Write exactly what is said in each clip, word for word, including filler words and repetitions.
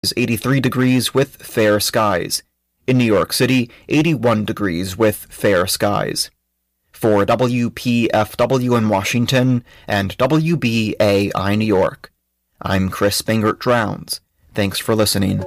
is eighty-three degrees with fair skies. In New York City, eighty-one degrees with fair skies. For W P F W in Washington and W B A I New York, I'm Chris Bangert-Drowns. Thanks for listening.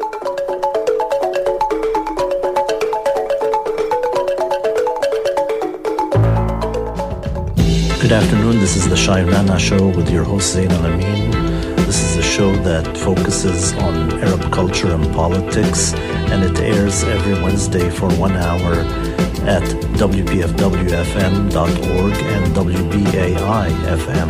Good afternoon, this is the Shai Rana Show with your host Zain Al-Amin. This is a show that focuses on Arab culture and politics, and it airs every Wednesday for one hour at W P F W F M dot org and W B A I F M.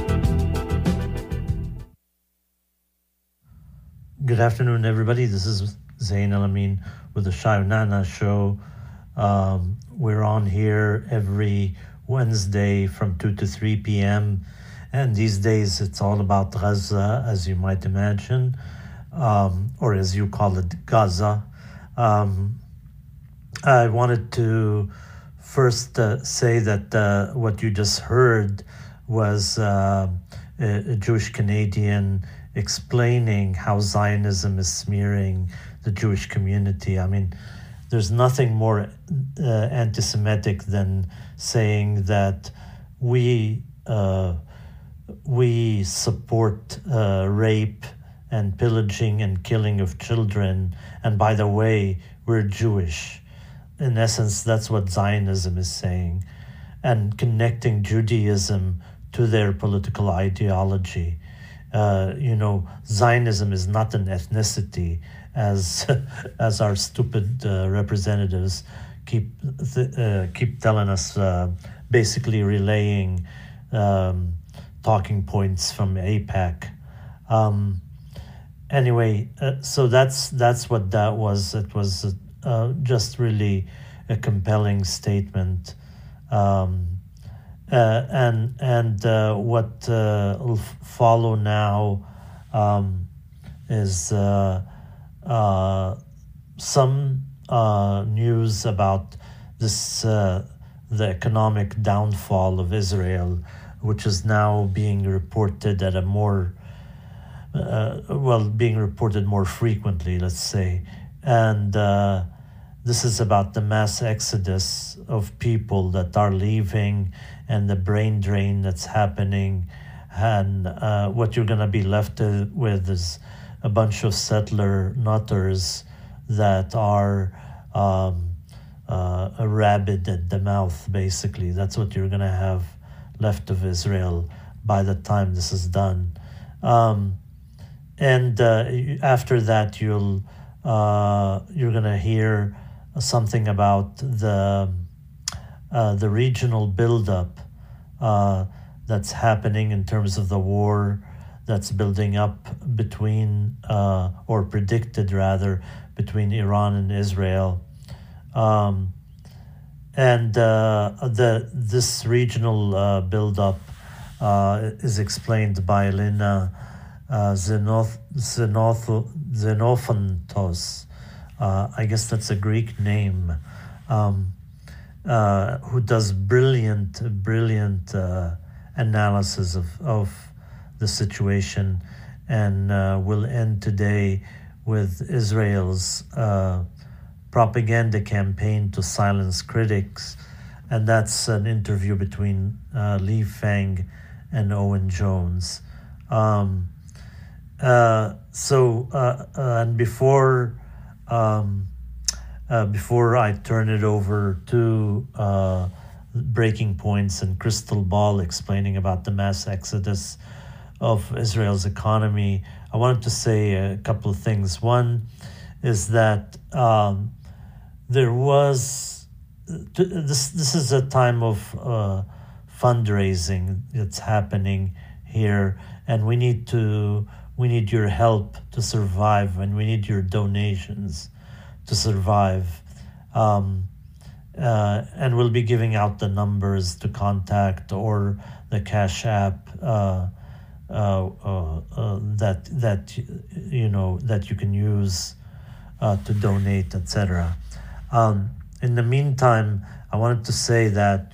Good afternoon, everybody. This is Zain Al-Amin with the Shai Rana Show. Um, we're on here every Wednesday from two to three p.m. And these days it's all about Gaza, as you might imagine, um, or as you call it, Gaza. Um, I wanted to first uh, say that uh, what you just heard was uh, a, a Jewish Canadian explaining how Zionism is smearing the Jewish community. I mean, there's nothing more uh, anti-Semitic than saying that we uh, we support uh, rape and pillaging and killing of children, and by the way, we're Jewish. In essence, that's what Zionism is saying, and connecting Judaism to their political ideology. Uh, you know, Zionism is not an ethnicity, as as our stupid uh, representatives keep th- uh, keep telling us, uh, basically relaying um, talking points from AIPAC. Um, anyway, uh, so that's that's what that was. It was uh, just really a compelling statement, um, uh, and and uh, what uh, will f- follow now um, is. Uh, Uh, some uh, news about this, uh, the economic downfall of Israel, which is now being reported at a more, uh, well, being reported more frequently, let's say. And uh, this is about the mass exodus of people that are leaving and the brain drain that's happening. And uh, what you're going to be left with is a bunch of settler nutters that are um, uh, rabid at the mouth, basically. That's what you're going to have left of Israel by the time this is done. Um, and uh, after that, you'll uh, you're going to hear something about the uh, the regional buildup uh, that's happening in terms of the war that's building up between, uh, or predicted rather, between Iran and Israel. Um, and uh, the this regional uh, buildup uh, is explained by Lena uh, Zenoth, Zenoth, Xenophantos. Uh, I guess that's a Greek name, um, uh, who does brilliant, brilliant uh, analysis of, of the situation, and uh, we'll end today with Israel's uh, propaganda campaign to silence critics, and that's an interview between uh, Lee Fang and Owen Jones. Um, uh, so, uh, uh, and before um, uh, before I turn it over to uh, Breaking Points and Crystal Ball explaining about the mass exodus of Israel's economy, I wanted to say a couple of things. One is that um, there was this. This is a time of uh, fundraising that's happening here, and we need to we need your help to survive, and we need your donations to survive. Um, uh, and we'll be giving out the numbers to contact or the Cash App. Uh, Uh, uh, uh, that that you know that you can use uh, to donate, et cetera. Um, in the meantime, I wanted to say that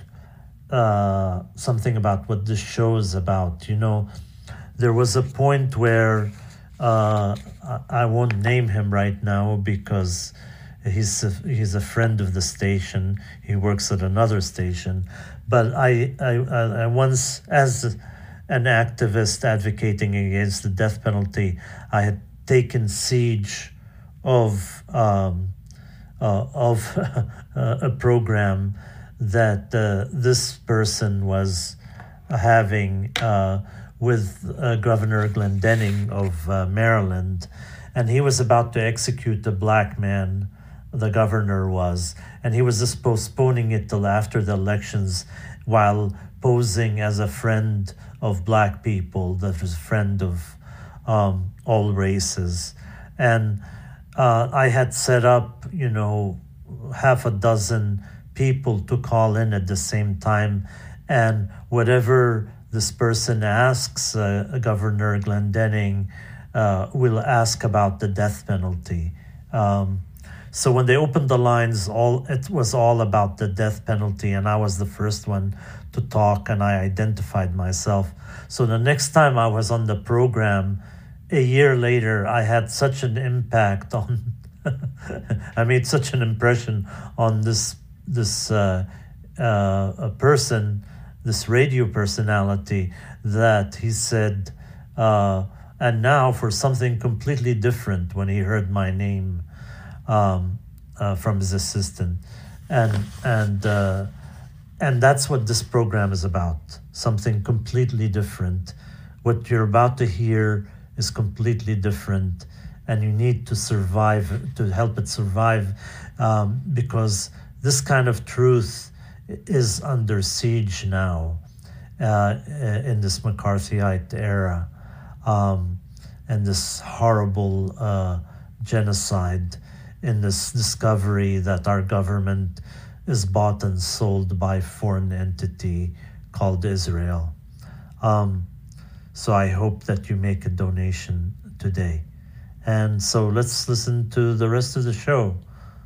uh, something about what this show is about. You know, there was a point where uh, I won't name him right now because he's a, he's a friend of the station. He works at another station. But I, I, I once, as an activist advocating against the death penalty, I had taken siege of um, uh, of a program that uh, this person was having uh, with uh, Governor Glendening of uh, Maryland, and he was about to execute a black man. The governor was, and he was just postponing it till after the elections while posing as a friend of black people, that was a friend of um, all races. And uh, I had set up, you know, half a dozen people to call in at the same time, and whatever this person asks, uh, Governor Glendening uh, will ask about the death penalty. Um, So when they opened the lines, all it was all about the death penalty, and I was the first one to talk, and I identified myself. So the next time I was on the program, a year later, I had such an impact on, I made such an impression on this this uh, uh, a person, this radio personality, that he said, uh, and now for something completely different when he heard my name. Um, uh, from his assistant, and and uh, and that's what this program is about. Something completely different. What you're about to hear is completely different, and you need to survive to help it survive, um, because this kind of truth is under siege now uh, in this McCarthyite era, um, and this horrible uh, genocide. In this discovery that our government is bought and sold by a foreign entity called Israel. Um, so I hope that you make a donation today. And so let's listen to the rest of the show.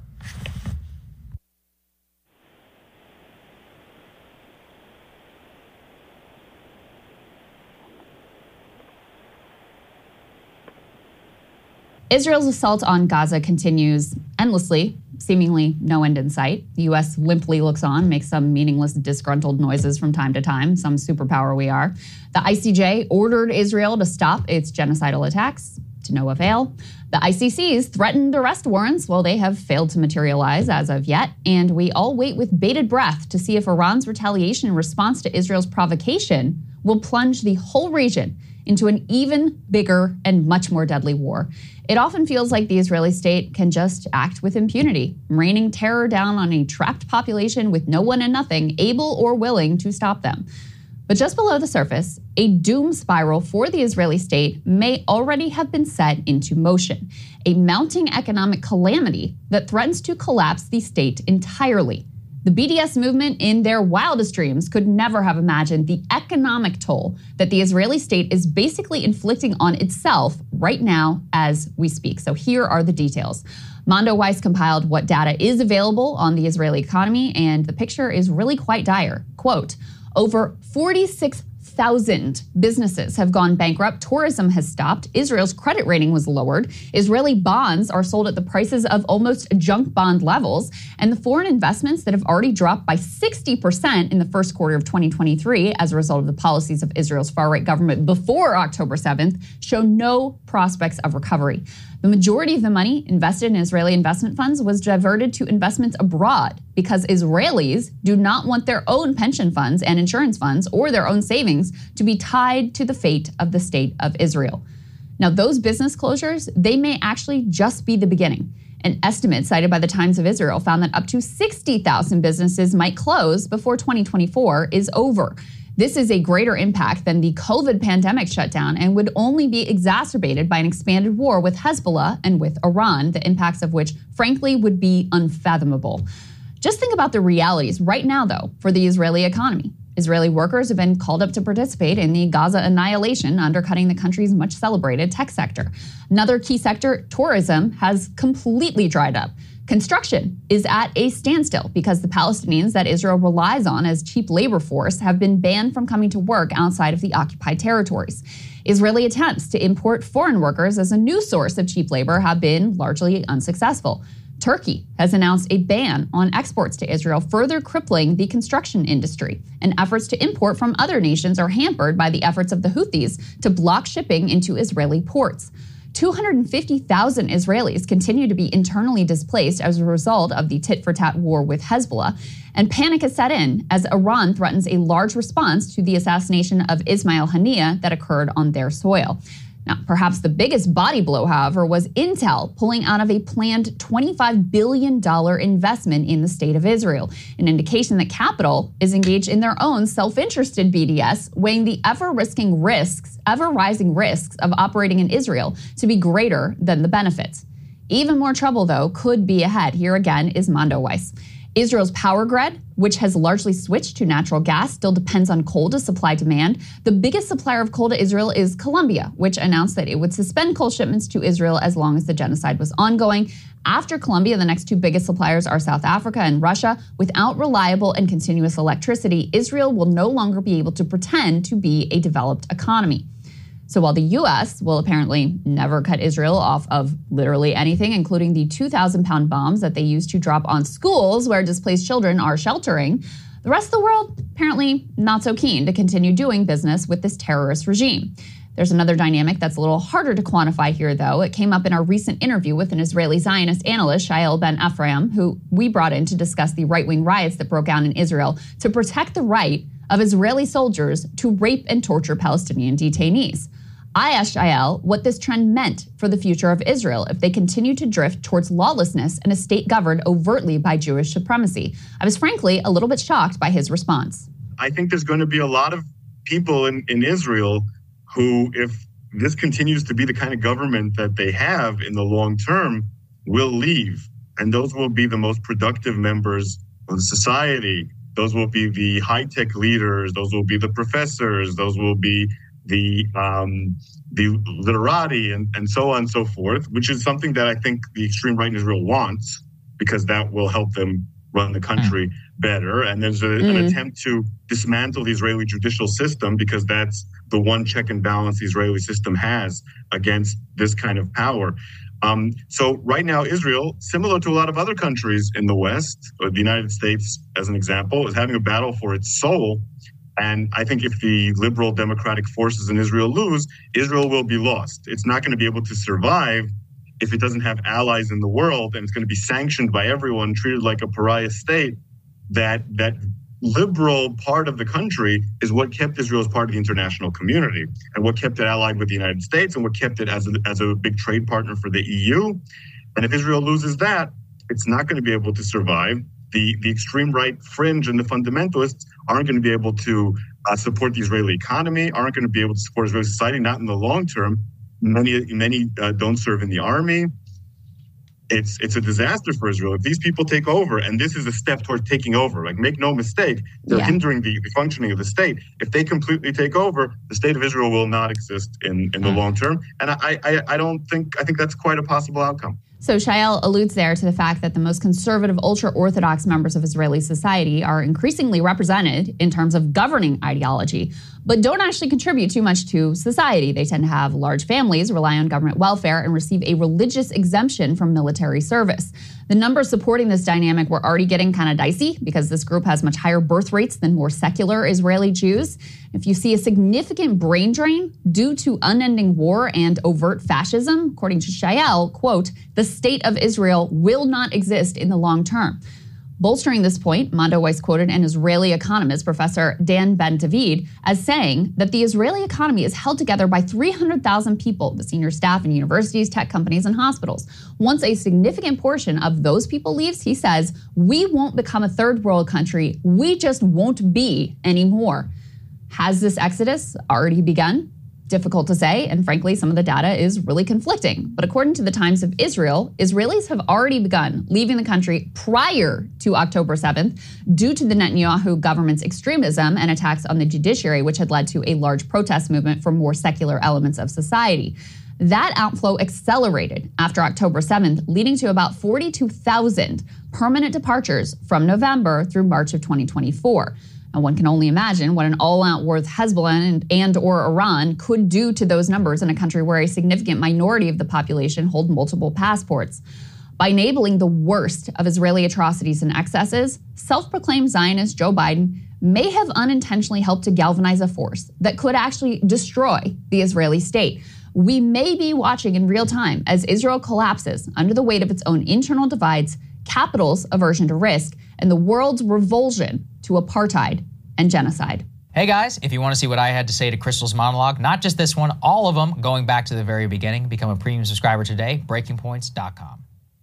Israel's assault on Gaza continues endlessly, seemingly no end in sight. The U S limply looks on, makes some meaningless, disgruntled noises from time to time, some superpower we are. The I C J ordered Israel to stop its genocidal attacks, to no avail. The I C C's threatened arrest warrants, well, they have failed to materialize as of yet, and we all wait with bated breath to see if Iran's retaliation in response to Israel's provocation will plunge the whole region into an even bigger and much more deadly war. It often feels like the Israeli state can just act with impunity, raining terror down on a trapped population with no one and nothing able or willing to stop them. But just below the surface, a doom spiral for the Israeli state may already have been set into motion, a mounting economic calamity that threatens to collapse the state entirely. The B D S movement, in their wildest dreams, could never have imagined the economic toll that the Israeli state is basically inflicting on itself right now as we speak. So here are the details. Mondoweiss compiled what data is available on the Israeli economy, and the picture is really quite dire. Quote, over forty-six thousand businesses have gone bankrupt. Tourism has stopped. Israel's credit rating was lowered. Israeli bonds are sold at the prices of almost junk bond levels. And the foreign investments that have already dropped by sixty percent in the first quarter of twenty twenty-three as a result of the policies of Israel's far-right government before October seventh show no prospects of recovery. The majority of the money invested in Israeli investment funds was diverted to investments abroad because Israelis do not want their own pension funds and insurance funds or their own savings to be tied to the fate of the state of Israel. Now, those business closures, they may actually just be the beginning. An estimate cited by the Times of Israel found that up to sixty thousand businesses might close before twenty twenty-four is over. This is a greater impact than the COVID pandemic shutdown and would only be exacerbated by an expanded war with Hezbollah and with Iran, the impacts of which, frankly, would be unfathomable. Just think about the realities right now, though, for the Israeli economy. Israeli workers have been called up to participate in the Gaza annihilation, undercutting the country's much celebrated tech sector. Another key sector, tourism, has completely dried up. Construction is at a standstill because the Palestinians that Israel relies on as cheap labor force have been banned from coming to work outside of the occupied territories. Israeli attempts to import foreign workers as a new source of cheap labor have been largely unsuccessful. Turkey has announced a ban on exports to Israel, further crippling the construction industry. And efforts to import from other nations are hampered by the efforts of the Houthis to block shipping into Israeli ports. two hundred fifty thousand Israelis continue to be internally displaced as a result of the tit-for-tat war with Hezbollah. And panic has set in as Iran threatens a large response to the assassination of Ismail Haniyeh that occurred on their soil. Now, perhaps the biggest body blow, however, was Intel pulling out of a planned twenty-five billion dollars investment in the state of Israel, an indication that capital is engaged in their own self-interested B D S, weighing the ever-risking risks, ever-rising risks of operating in Israel to be greater than the benefits. Even more trouble, though, could be ahead. Here again is Mondoweiss. Israel's power grid, which has largely switched to natural gas, still depends on coal to supply demand. The biggest supplier of coal to Israel is Colombia, which announced that it would suspend coal shipments to Israel as long as the genocide was ongoing. After Colombia, the next two biggest suppliers are South Africa and Russia. Without reliable and continuous electricity, Israel will no longer be able to pretend to be a developed economy. So while the U S will apparently never cut Israel off of literally anything, including the two thousand pound bombs that they used to drop on schools where displaced children are sheltering, the rest of the world apparently not so keen to continue doing business with this terrorist regime. There's another dynamic that's a little harder to quantify here, though. It came up in our recent interview with an Israeli Zionist analyst, Shael Ben Ephraim, who we brought in to discuss the right-wing riots that broke out in Israel to protect the right of Israeli soldiers to rape and torture Palestinian detainees. I asked Shael what this trend meant for the future of Israel if they continue to drift towards lawlessness and a state governed overtly by Jewish supremacy. I was frankly a little bit shocked by his response. I think there's going to be a lot of people in, in Israel who, if this continues to be the kind of government that they have in the long term, will leave. And those will be the most productive members of society. Those will be the high-tech leaders. Those will be the professors. Those will be the um, the literati and, and so on and so forth, which is something that I think the extreme right in Israel wants, because that will help them run the country mm. better. And there's a, mm. an attempt to dismantle the Israeli judicial system, because that's the one check and balance the Israeli system has against this kind of power. Um, so right now, Israel, similar to a lot of other countries in the West, or the United States, as an example, is having a battle for its soul. And I think if the liberal democratic forces in Israel lose, Israel will be lost. It's not going to be able to survive if it doesn't have allies in the world, and it's going to be sanctioned by everyone, treated like a pariah state. That that liberal part of the country is what kept Israel as part of the international community, and what kept it allied with the United States, and what kept it as a, as a big trade partner for the E U. And if Israel loses that, it's not going to be able to survive. The, the extreme right fringe and the fundamentalists aren't going to be able to uh, support the Israeli economy, aren't going to be able to support Israeli society, not in the long term. Many many uh, don't serve in the army. It's it's a disaster for Israel. If these people take over, and this is a step towards taking over, like, make no mistake, they're yeah. hindering the, the functioning of the state. If they completely take over, the state of Israel will not exist in, in the long term. And I, I I don't think, I think that's quite a possible outcome. So Shael alludes there to the fact that the most conservative, ultra-Orthodox members of Israeli society are increasingly represented in terms of governing ideology, but don't actually contribute too much to society. They tend to have large families, rely on government welfare, and receive a religious exemption from military service. The numbers supporting this dynamic were already getting kind of dicey because this group has much higher birth rates than more secular Israeli Jews. If you see a significant brain drain due to unending war and overt fascism, according to Shael, quote, the state of Israel will not exist in the long term. Bolstering this point, Mondoweiss quoted an Israeli economist, Professor Dan Ben-David, as saying that the Israeli economy is held together by three hundred thousand people, the senior staff in universities, tech companies, and hospitals. Once a significant portion of those people leaves, he says, we won't become a third world country. We just won't be anymore. Has this exodus already begun? Difficult to say, and frankly, some of the data is really conflicting. But according to the Times of Israel, Israelis have already begun leaving the country prior to October seventh due to the Netanyahu government's extremism and attacks on the judiciary, which had led to a large protest movement for more secular elements of society. That outflow accelerated after October seventh, leading to about forty-two thousand permanent departures from November through March of twenty twenty-four. And one can only imagine what an all-out war with Hezbollah and, and or Iran could do to those numbers in a country where a significant minority of the population hold multiple passports. By enabling the worst of Israeli atrocities and excesses, self-proclaimed Zionist Joe Biden may have unintentionally helped to galvanize a force that could actually destroy the Israeli state. We may be watching in real time as Israel collapses under the weight of its own internal divides, capital's aversion to risk, and the world's revulsion to apartheid and genocide. Hey guys, if you want to see what I had to say to Crystal's monologue, not just this one, all of them, going back to the very beginning, become a premium subscriber today, breaking points dot com.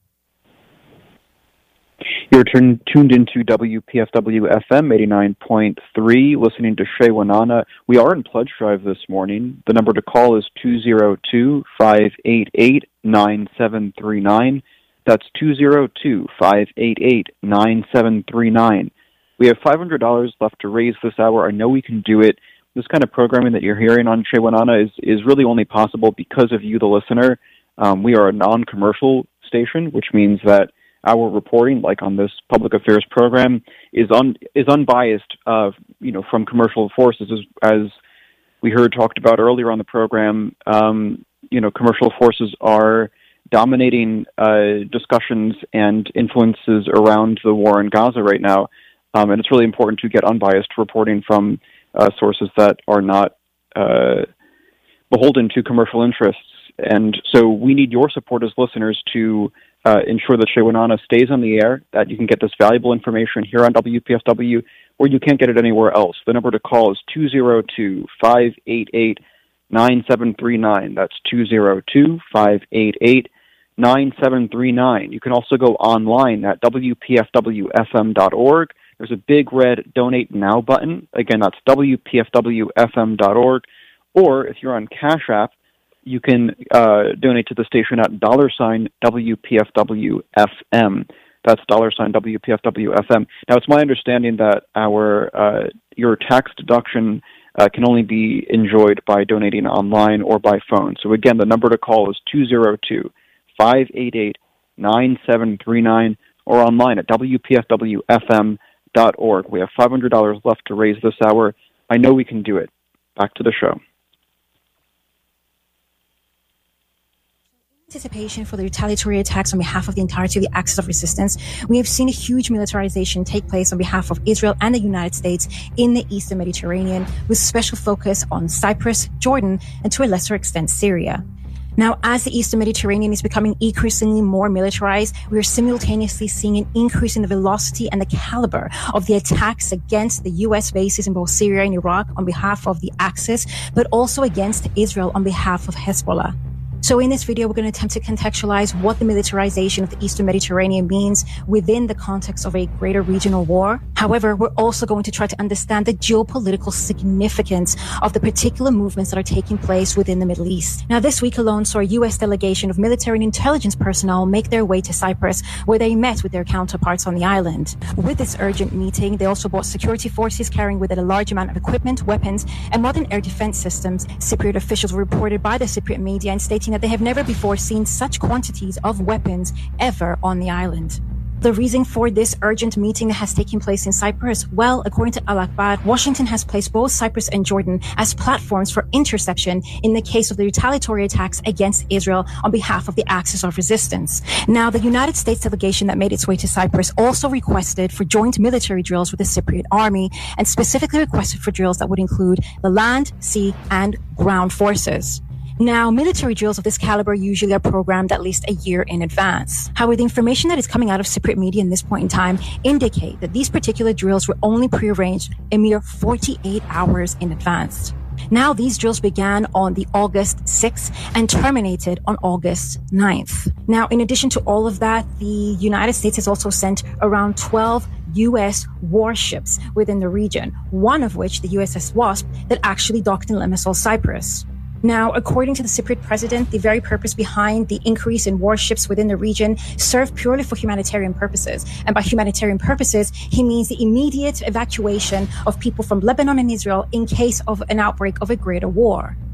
You're turn, tuned into W P F W F M eighty-nine point three, listening to Shay Wanana. We are in Pledge Drive this morning. The number to call is two oh two, five eight eight, nine seven three nine. That's two oh two, five eight eight, nine seven three nine. We have five hundred dollars left to raise this hour. I know we can do it. This kind of programming that you're hearing on Shay Wanana is, is really only possible because of you, the listener. Um, we are a non-commercial station, which means that our reporting, like on this public affairs program, is un, is unbiased, uh, you know, from commercial forces, as, as we heard talked about earlier on the program. Um, you know, commercial forces are dominating uh, discussions and influences around the war in Gaza right now, um, and it's really important to get unbiased reporting from uh, sources that are not uh, beholden to commercial interests. And so we need your support as listeners to uh, ensure that Shay Wanana stays on the air, that you can get this valuable information here on W P F W, or you can't get it anywhere else. The number to call is two oh two, five eight eight, nine seven three nine. That's two oh two, five eight eight, nine seven three nine. You can also go online at W P F W F M dot org. There's a big red Donate Now button. Again, that's W P F W F M dot org. Or if you're on Cash App, you can uh, donate to the station at dollar sign W P F W F M. That's dollar sign W P F W F M. Now, it's my understanding that our uh, your tax deduction uh, can only be enjoyed by donating online or by phone. So again, the number to call is two oh two, five eight eight, nine seven three nine or online at W P F W F M dot org. We have five hundred dollars left to raise this hour. I know we can do it. Back to the show. Anticipation for the retaliatory attacks on behalf of the entirety of the Axis of Resistance, we have seen a huge militarization take place on behalf of Israel and the United States in the Eastern Mediterranean, with special focus on Cyprus, Jordan, and to a lesser extent, Syria. Now, as the Eastern Mediterranean is becoming increasingly more militarized, we are simultaneously seeing an increase in the velocity and the caliber of the attacks against the U S bases in both Syria and Iraq on behalf of the Axis, but also against Israel on behalf of Hezbollah. So in this video, we're going to attempt to contextualize what the militarization of the Eastern Mediterranean means within the context of a greater regional war. However, we're also going to try to understand the geopolitical significance of the particular movements that are taking place within the Middle East. Now, this week alone saw a U S delegation of military and intelligence personnel make their way to Cyprus, where they met with their counterparts on the island. With this urgent meeting, they also brought security forces carrying with it a large amount of equipment, weapons, and modern air defense systems. Cypriot officials were reported by the Cypriot media and stating that they have never before seen such quantities of weapons ever on the island. The reason for this urgent meeting that has taken place in Cyprus? Well, according to Al Akhbar, Washington has placed both Cyprus and Jordan as platforms for interception in the case of the retaliatory attacks against Israel on behalf of the Axis of Resistance. Now, the United States delegation that made its way to Cyprus also requested for joint military drills with the Cypriot army, and specifically requested for drills that would include the land, sea, and ground forces. Now, military drills of this caliber usually are programmed at least a year in advance. However, the information that is coming out of Cypriot media in this point in time indicate that these particular drills were only prearranged a mere forty-eight hours in advance. Now, these drills began on the August sixth and terminated on August ninth. Now, in addition to all of that, the United States has also sent around twelve U S warships within the region, one of which, the U S S Wasp, that actually docked in Limassol, Cyprus. Now, according to the Cypriot president, the very purpose behind the increase in warships within the region served purely for humanitarian purposes. And by humanitarian purposes, he means the immediate evacuation of people from Lebanon and Israel in case of an outbreak of a greater war.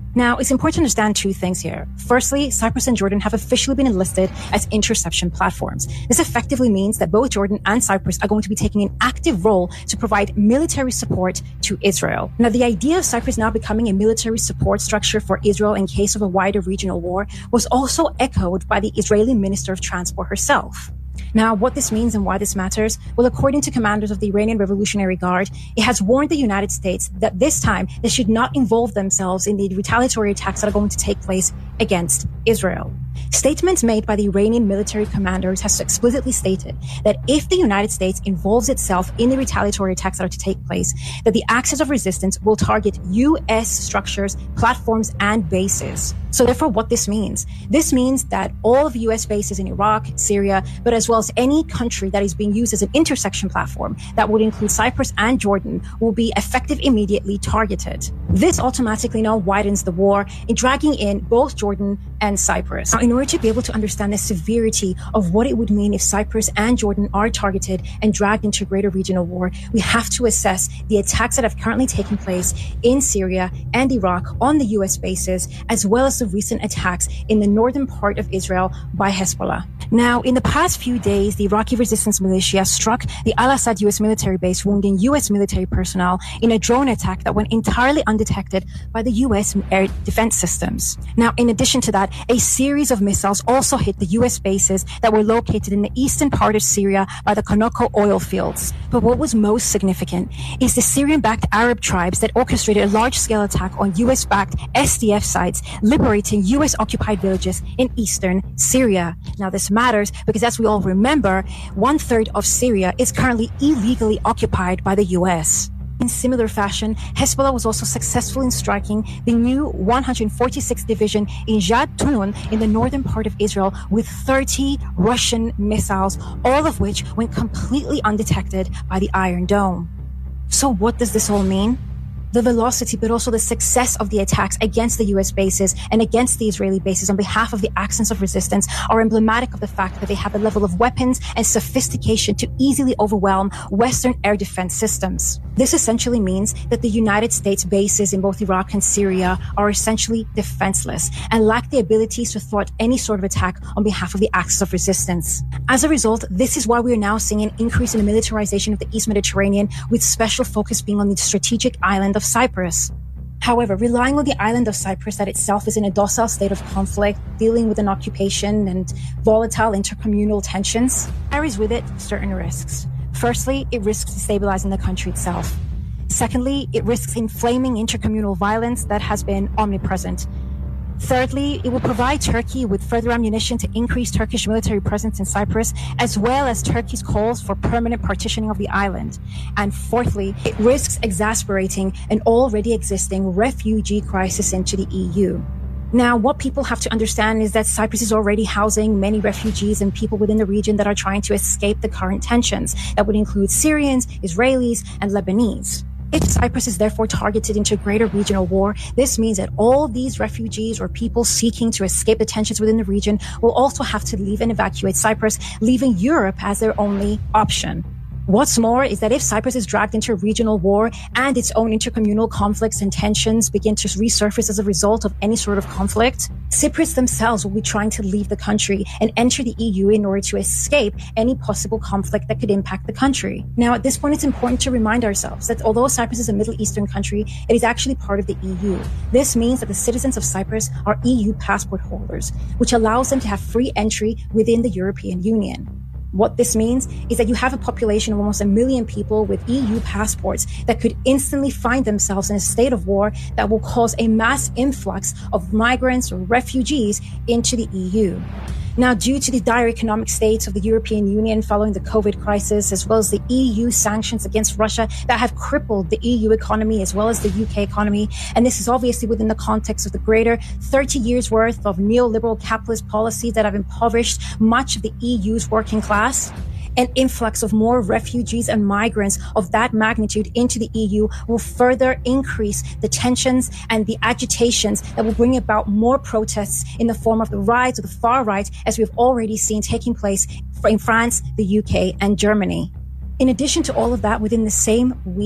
Now, it's important to understand two things here. Firstly, Cyprus and Jordan have officially been enlisted as interception platforms. This effectively means that both Jordan and Cyprus are going to be taking an active role to provide military support to Israel. Now, the idea of Cyprus now becoming a military support structure for Israel in case of a wider regional war was also echoed by the Israeli Minister of Transport herself. Now, what this means and why this matters? Well, according to commanders of the Iranian Revolutionary Guard, it has warned the United States that this time they should not involve themselves in the retaliatory attacks that are going to take place against Israel. Statements made by the Iranian military commanders has explicitly stated that if the United States involves itself in the retaliatory attacks that are to take place, that the axis of resistance will target U S structures, platforms, and bases. So therefore, what this means? This means that all of U S bases in Iraq, Syria, but as well as any country that is being used as an intersection platform, that would include Cyprus and Jordan, will be effective immediately targeted. This automatically now widens the war in dragging in both Jordan and Cyprus. Now, in order to be able to understand the severity of what it would mean if Cyprus and Jordan are targeted and dragged into a greater regional war, we have to assess the attacks that have currently taken place in Syria and Iraq on the U S bases, as well as the recent attacks in the northern part of Israel by Hezbollah. Now, in the past few days, the Iraqi resistance militia struck the Al-Assad U S military base, wounding U S military personnel in a drone attack that went entirely undetected by the U S air defense systems. Now, in addition to that, a series of missiles also hit the U S bases that were located in the eastern part of Syria by the Konoko oil fields. But what was most significant is the Syrian-backed Arab tribes that orchestrated a large-scale attack on U S-backed S D F sites, liberating U S-occupied villages in eastern Syria. Now, this matters because, as we all remember, one-third of Syria is currently illegally occupied by the U S. In similar fashion, Hezbollah was also successful in striking the new one hundred forty-sixth Division in Jatun in the northern part of Israel with thirty Russian missiles, all of which went completely undetected by the Iron Dome. So what does this all mean? The velocity, but also the success of the attacks against the U S bases and against the Israeli bases on behalf of the axis of resistance are emblematic of the fact that they have a level of weapons and sophistication to easily overwhelm Western air defense systems. This essentially means that the United States bases in both Iraq and Syria are essentially defenseless and lack the abilities to thwart any sort of attack on behalf of the axis of resistance. As a result, this is why we are now seeing an increase in the militarization of the East Mediterranean, with special focus being on the strategic island of Cyprus. However, relying on the island of Cyprus that itself is in a docile state of conflict, dealing with an occupation and volatile intercommunal tensions, carries with it certain risks. Firstly, it risks destabilizing the country itself. Secondly, it risks inflaming intercommunal violence that has been omnipresent. Thirdly, it will provide Turkey with further ammunition to increase Turkish military presence in Cyprus, as well as Turkey's calls for permanent partitioning of the island. And fourthly, it risks exasperating an already existing refugee crisis into the E U. Now, what people have to understand is that Cyprus is already housing many refugees and people within the region that are trying to escape the current tensions. That would include Syrians, Israelis, and Lebanese. If Cyprus is therefore targeted into a greater regional war, this means that all these refugees or people seeking to escape the tensions within the region will also have to leave and evacuate Cyprus, leaving Europe as their only option. What's more is that if Cyprus is dragged into a regional war and its own intercommunal conflicts and tensions begin to resurface as a result of any sort of conflict, Cypriots themselves will be trying to leave the country and enter the E U in order to escape any possible conflict that could impact the country. Now, at this point, it's important to remind ourselves that although Cyprus is a Middle Eastern country, it is actually part of the E U. This means that the citizens of Cyprus are E U passport holders, which allows them to have free entry within the European Union. What this means is that you have a population of almost a million people with E U passports that could instantly find themselves in a state of war that will cause a mass influx of migrants or refugees into the E U. Now, due to the dire economic state of the European Union following the COVID crisis, as well as the E U sanctions against Russia that have crippled the E U economy as well as the U K economy, and this is obviously within the context of the greater thirty years worth of neoliberal capitalist policies that have impoverished much of the E U's working class, an influx of more refugees and migrants of that magnitude into the E U will further increase the tensions and the agitations that will bring about more protests in the form of the rise of the far right, as we've already seen taking place in France, the U K, and Germany. In addition to all of that, within the same week,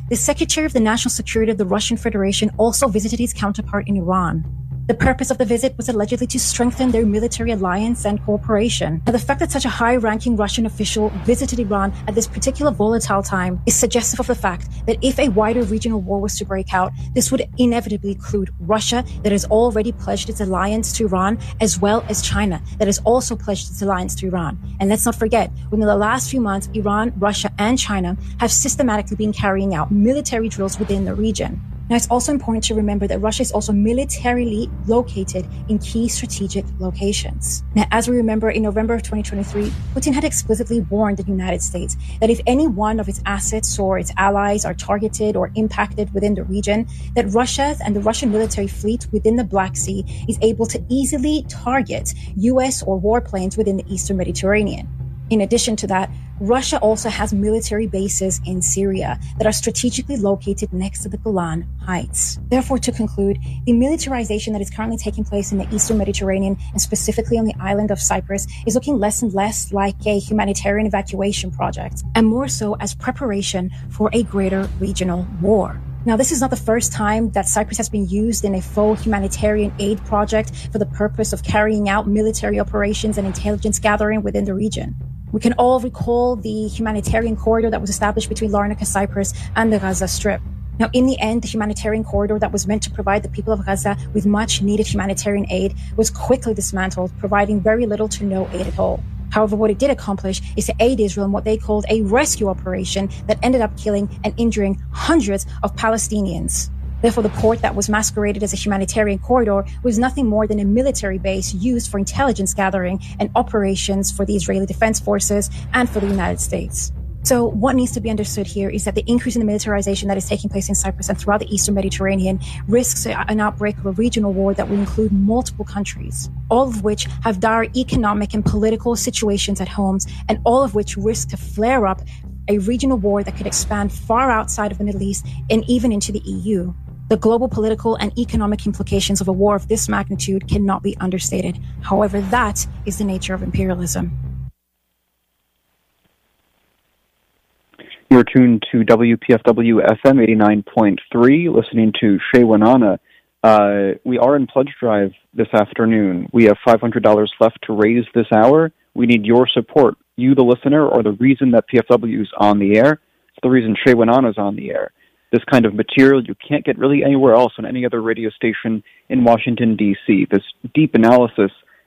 the Secretary of the National Security of the Russian Federation also visited his counterpart in Iran. The purpose of the visit was allegedly to strengthen their military alliance and cooperation. Now, the fact that such a high-ranking Russian official visited Iran at this particular volatile time is suggestive of the fact that if a wider regional war was to break out, this would inevitably include Russia, that has already pledged its alliance to Iran, as well as China, that has also pledged its alliance to Iran. And let's not forget, within the last few months, Iran, Russia, and China have systematically been carrying out military drills within the region. Now, it's also important to remember that Russia is also militarily located in key strategic locations. Now, as we remember, in November of twenty twenty-three, Putin had explicitly warned the United States that if any one of its assets or its allies are targeted or impacted within the region, that Russia and the Russian military fleet within the Black Sea is able to easily target U S or warplanes within the Eastern Mediterranean. In addition to that, Russia also has military bases in Syria that are strategically located next to the Golan Heights. Therefore, to conclude, the militarization that is currently taking place in the Eastern Mediterranean, and specifically on the island of Cyprus, is looking less and less like a humanitarian evacuation project, and more so as preparation for a greater regional war. Now, this is not the first time that Cyprus has been used in a faux humanitarian aid project for the purpose of carrying out military operations and intelligence gathering within the region. We can all recall the humanitarian corridor that was established between Larnaca, Cyprus, and the Gaza Strip. Now, in the end, the humanitarian corridor that was meant to provide the people of Gaza with much-needed humanitarian aid was quickly dismantled, providing very little to no aid at all. However, what it did accomplish is to aid Israel in what they called a rescue operation that ended up killing and injuring hundreds of Palestinians. Therefore, the port that was masqueraded as a humanitarian corridor was nothing more than a military base used for intelligence gathering and operations for the Israeli Defense Forces and for the United States. So what needs to be understood here is that the increase in the militarization that is taking place in Cyprus and throughout the Eastern Mediterranean risks an outbreak of a regional war that will include multiple countries, all of which have dire economic and political situations at homes, and all of which risk to flare up a regional war that could expand far outside of the Middle East and even into the E U. The global political and economic implications of a war of this magnitude cannot be understated. However, that is the nature of imperialism. You're tuned to W P F W F M eighty-nine point three, listening to Shay Wanana. Uh, we are in pledge drive this afternoon. We have five hundred dollars left to raise this hour. We need your support. You, the listener, are the reason that P F W is on the air. It's the reason Shay Wanana is on the air. This kind of material you can't get really anywhere else on any other radio station in Washington, D C. This deep analysis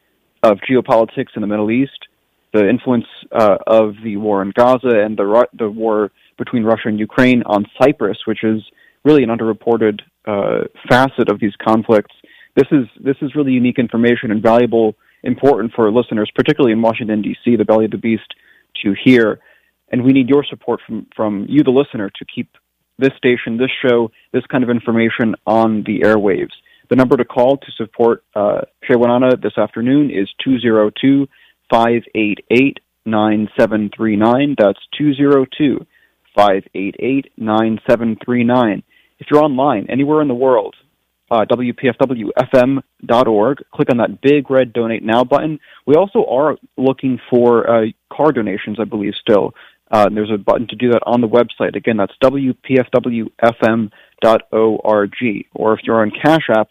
of geopolitics in the Middle East, the influence uh, of the war in Gaza and the the war between Russia and Ukraine on Cyprus, which is really an underreported uh, facet of these conflicts. This is this is really unique information and valuable, important for listeners, particularly in Washington, D C, the belly of the beast, to hear. And we need your support from, from you, the listener, to keep this station, this show, this kind of information on the airwaves. The number to call to support uh, Shay Wanana this afternoon is two oh two, five eight eight, nine seven three nine. That's two oh two, five eight eight, nine seven three nine. If you're online, anywhere in the world, uh, W P F W F M dot org, click on that big red Donate Now button. We also are looking for uh, car donations, I believe, still. Uh, there's a button to do that on the website. Again, that's W P F W F M dot org. Or if you're on Cash App,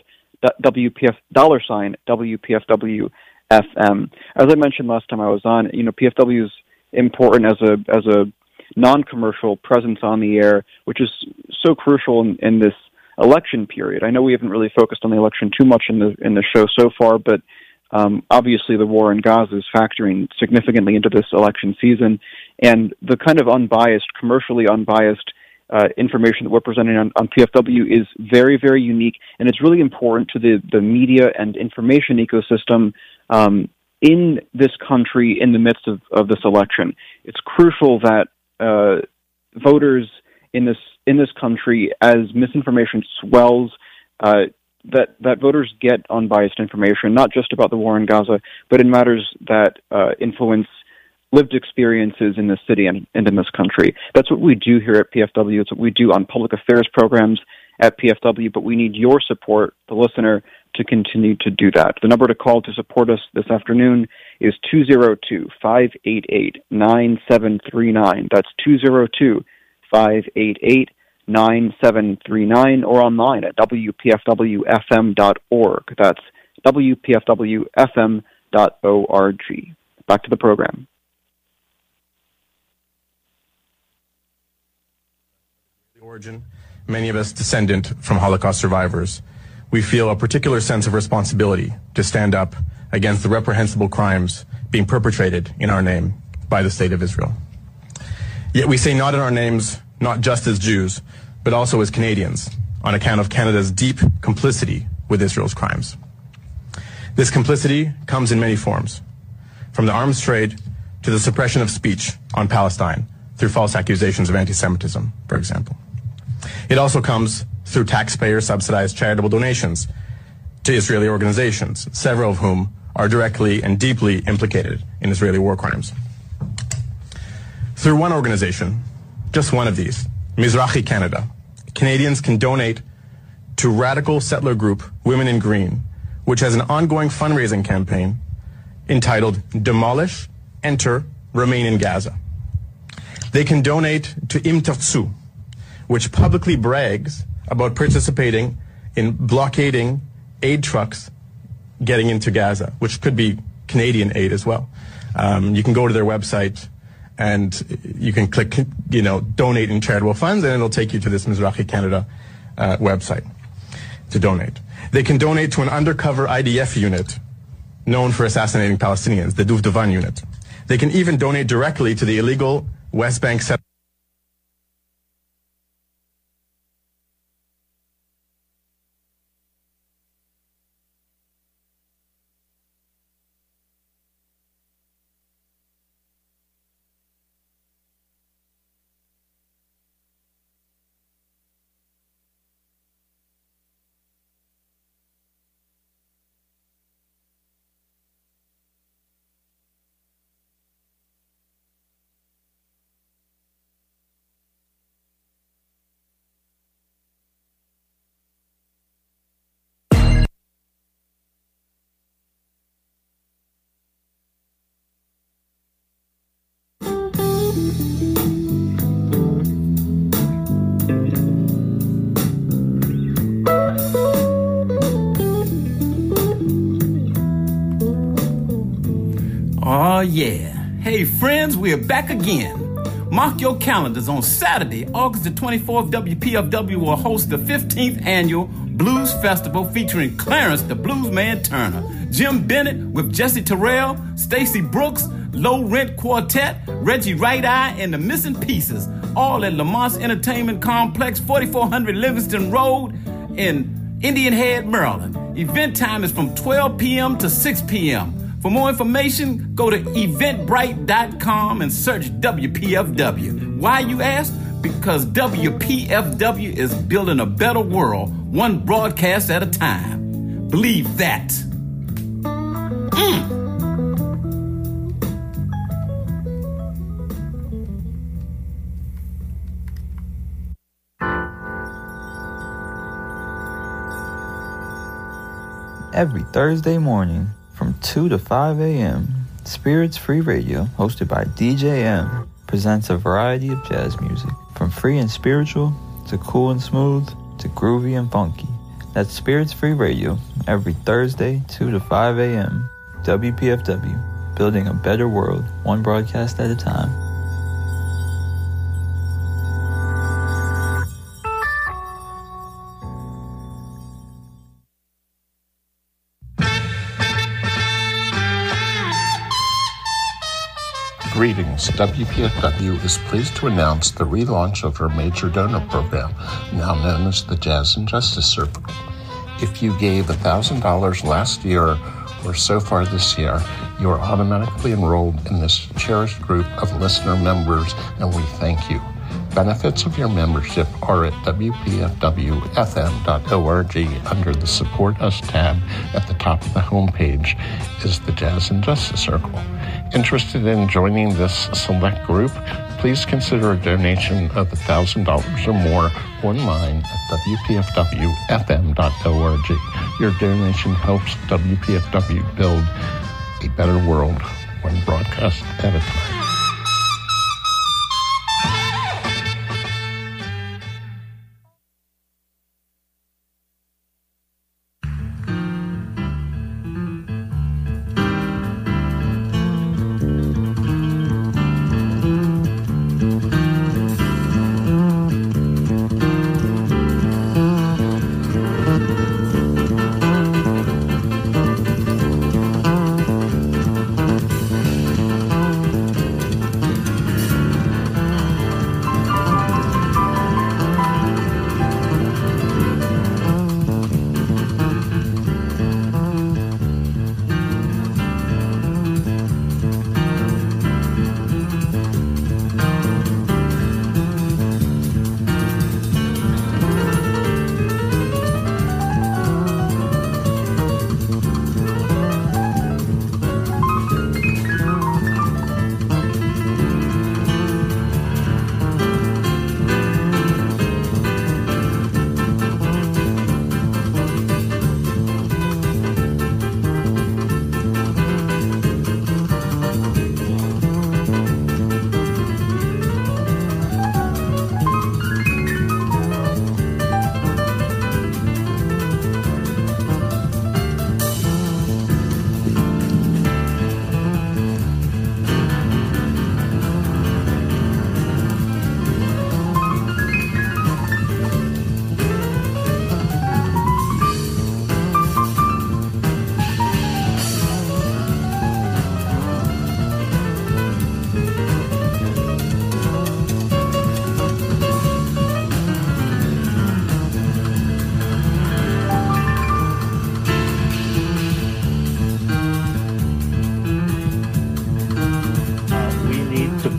W P F dollar sign W P F W F M. As I mentioned last time I was on, you know, P F W is important as a as a non-commercial presence on the air, which is so crucial in, in this election period. I know we haven't really focused on the election too much in the in the show so far, but Um, obviously, the war in Gaza is factoring significantly into this election season, and the kind of unbiased, commercially unbiased uh, information that we're presenting on, on P F W is very, very unique, and it's really important to the, the media and information ecosystem um, in this country in the midst of, of this election. It's crucial that uh, voters in this in this country, as misinformation swells, uh, that, that voters get unbiased information, not just about the war in Gaza, but in matters that uh, influence lived experiences in this city and, and in this country. That's what we do here at P F W. It's what we do on public affairs programs at P F W, but we need your support, the listener, to continue to do that. The number to call to support us this afternoon is two oh two, five eight eight, nine seven three nine. That's two oh two, five eight eight, nine seven three nine or online at W P F W F M dot org. That's W P F W F M dot org. Back to the program. Origin, many of us descendant from Holocaust survivors, we feel a particular sense of responsibility to stand up against the reprehensible crimes being perpetrated in our name by the State of Israel. Yet we say not in our names, not just as Jews, but also as Canadians, on account of Canada's deep complicity with Israel's crimes. This complicity comes in many forms, from the arms trade to the suppression of speech on Palestine through false accusations of anti-Semitism, for example. It also comes through taxpayer-subsidized charitable donations to Israeli organizations, several of whom are directly and deeply implicated in Israeli war crimes. Through one organization, just one of these, Mizrahi Canada, Canadians can donate to radical settler group Women in Green, which has an ongoing fundraising campaign entitled Demolish, Enter, Remain in Gaza. They can donate to Im Tafsu, which publicly brags about participating in blockading aid trucks getting into Gaza, which could be Canadian aid as well. Um, you can go to their website and you can click, you know, donate in charitable funds, and it'll take you to this Mizrahi Canada uh, website to donate. They can donate to an undercover I D F unit known for assassinating Palestinians, the Duvdevan unit. They can even donate directly to the illegal West Bank settlement. Oh, yeah. Hey, friends, we're back again. Mark your calendars on Saturday, August the twenty-fourth. W P F W will host the fifteenth Annual Blues Festival featuring Clarence the Bluesman Turner, Jim Bennett with Jesse Terrell, Stacey Brooks, Low Rent Quartet, Reggie Right Eye, and the Missing Pieces, all at Lamont's Entertainment Complex, forty-four hundred Livingston Road in Indian Head, Maryland. Event time is from twelve p.m. to six p.m. For more information, go to eventbrite dot com and search W P F W. Why, you ask? Because W P F W is building a better world, one broadcast at a time. Believe that. Mm. Every Thursday morning, from two to five a.m., Spirits Free Radio, hosted by D J M, presents a variety of jazz music, from free and spiritual, to cool and smooth, to groovy and funky. That's Spirits Free Radio, every Thursday, two to five a.m., W P F W, building a better world, one broadcast at a time. Greetings. W P F W is pleased to announce the relaunch of our major donor program, now known as the Jazz and Justice Circle. If you gave one thousand dollars last year or so far this year, you are automatically enrolled in this cherished group of listener members, and we thank you. Benefits of your membership are at W P F W F M dot org. Under the Support Us tab at the top of the homepage is the Jazz and Justice Circle. Interested in joining this select group? Please consider a donation of one thousand dollars or more online at W P F W F M dot org. Your donation helps W P F W build a better world, one broadcast at a time.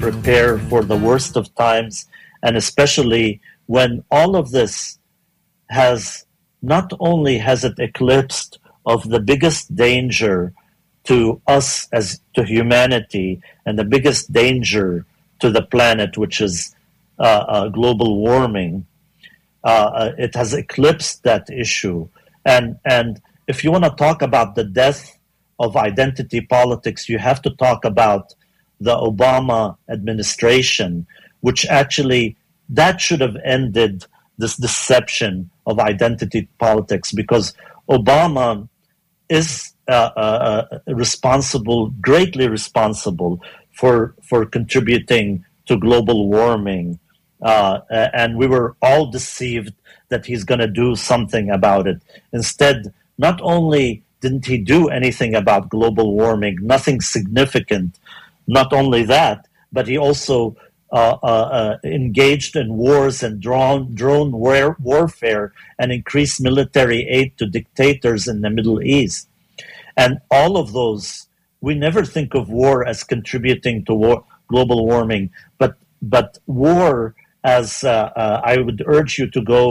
prepare for the worst of times, and especially when all of this has, not only has it eclipsed of the biggest danger to us as to humanity and the biggest danger to the planet, which is uh, uh, global warming, uh, uh, it has eclipsed that issue. And, and if you want to talk about the death of identity politics, you have to talk about the Obama administration, which actually, that should have ended this deception of identity politics, because Obama is uh, uh, responsible, greatly responsible for for contributing to global warming, uh, and we were all deceived that he's going to do something about it. Instead, not only didn't he do anything about global warming, nothing significant, not only that, but he also Uh, uh, uh, engaged in wars and drone, drone war, warfare and increased military aid to dictators in the Middle East. And all of those, we never think of war as contributing to war, global warming, but but war as, uh, uh, I would urge you to go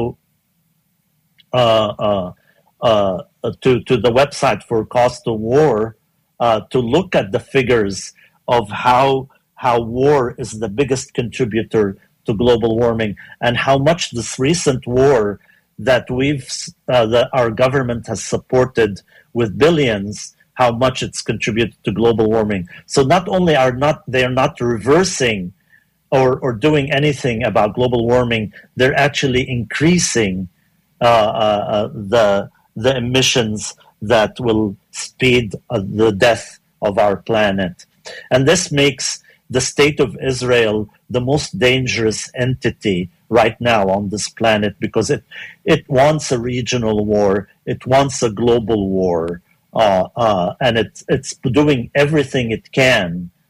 uh, uh, uh, to, to the website for Cost of War uh, to look at the figures of how how war is the biggest contributor to global warming, and how much this recent war that we've uh, that our government has supported with billions, how much it's contributed to global warming. So not only are not they are not reversing or or doing anything about global warming, they're actually increasing uh, uh, the the emissions that will speed uh, the death of our planet, and this makes the state of Israel the most dangerous entity right now on this planet, because it it wants a regional war, it wants a global war, uh, uh, and it's it's doing everything it can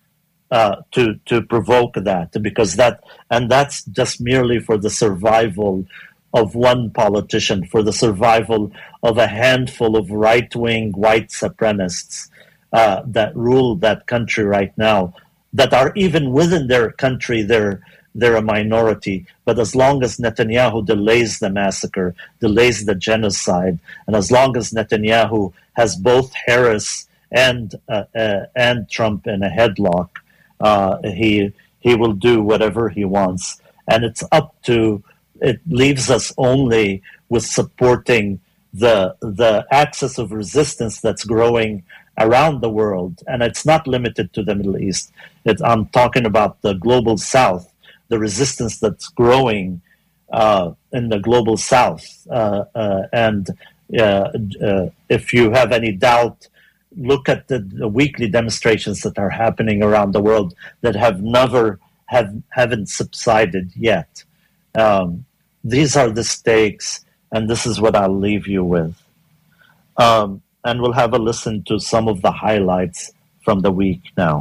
uh, to to provoke that, because that and that's just merely for the survival of one politician, for the survival of a handful of right-wing white supremacists uh, that rule that country right now, that are even within their country, they're, they're a minority. But as long as Netanyahu delays the massacre, delays the genocide, and as long as Netanyahu has both Harris and uh, uh, and Trump in a headlock, uh, he he will do whatever he wants. And it's up to, it leaves us only with supporting the the axis of resistance that's growing around the world, and it's not limited to the Middle East. It, I'm talking about the global South, the resistance that's growing uh, in the global South. Uh, uh, and uh, uh, if you have any doubt, look at the, the weekly demonstrations that are happening around the world that have never have haven't subsided yet. Um, these are the stakes, and this is what I'll leave you with. Um, And we'll have a listen to some of the highlights from the week now.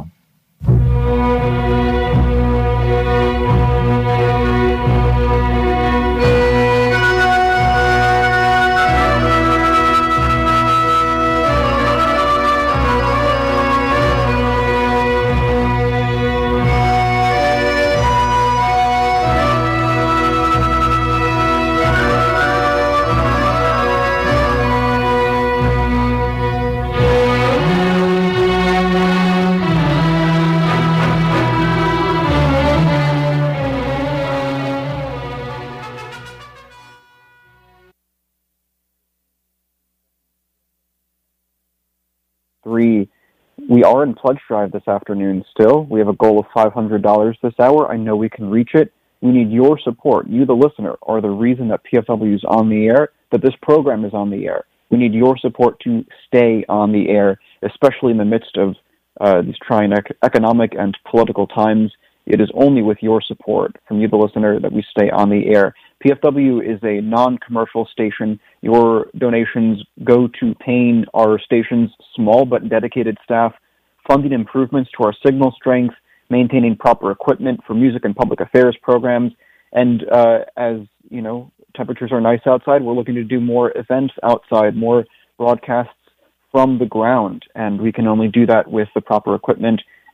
We are in pledge drive this afternoon still. We have a goal of five hundred dollars this hour. I know we can reach it. We need your support. You, the listener, are the reason that P F W is on the air, that this program is on the air. We need your support to stay on the air, especially in the midst of uh, these trying ec- economic and political times. It is only with your support from you, the listener, that we stay on the air. P F W is a non-commercial station. Your donations go to paying our station's small but dedicated staff, funding improvements to our signal strength, maintaining proper equipment for music and public affairs programs, and uh, as you know, temperatures are nice outside, we're looking to do more events outside, more broadcasts from the ground, and we can only do that with the proper equipment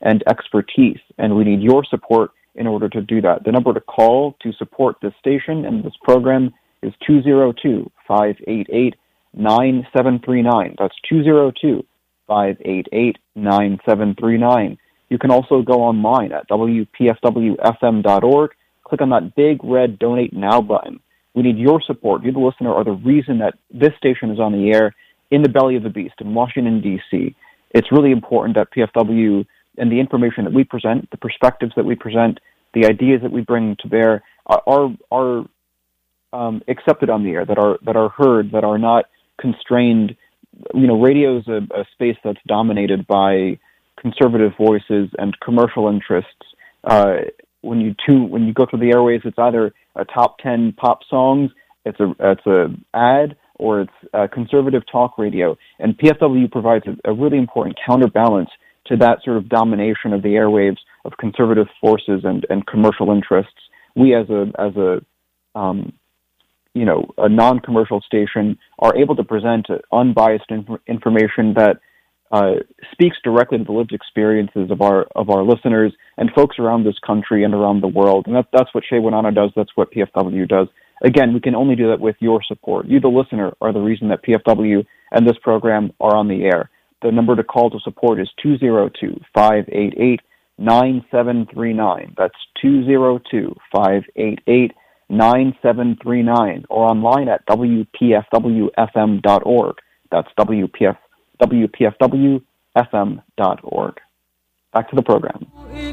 and expertise, and we need your support in order to do that. The number to call to support this station and this program is two zero two, five eight eight, nine seven three nine. That's two zero two, five eight eight, nine seven three nine. You can also go online at W P F W F M dot org. Click on that big red Donate Now button. We need your support. You, the listener, are the reason that this station is on the air in the belly of the beast in Washington, D C. It's really important that P F W and the information that we present, the perspectives that we present, the ideas that we bring to bear are are, are um, accepted on the air, that are that are heard, that are not constrained. You know, radio is a, a space that's dominated by conservative voices and commercial interests. Uh, when you tune, when you go through the airways, it's either a top ten pop songs, it's a it's a ad, or it's uh, conservative talk radio. And P F W provides a, a really important counterbalance to that sort of domination of the airwaves of conservative forces and, and commercial interests. We, as a as a um, you know a non-commercial station, are able to present unbiased inf- information that uh, speaks directly to the lived experiences of our of our listeners and folks around this country and around the world. And that, that's what Shea Wanana does. That's what P F W does. Again, we can only do that with your support. You, the listener, are the reason that P F W and this program are on the air. The number to call to support is two zero two, five eight eight, nine seven three nine. That's two zero two, five eight eight, nine seven three nine, or online at W P F W F M dot org. That's W P F, W P F W F M dot org. Back to the program.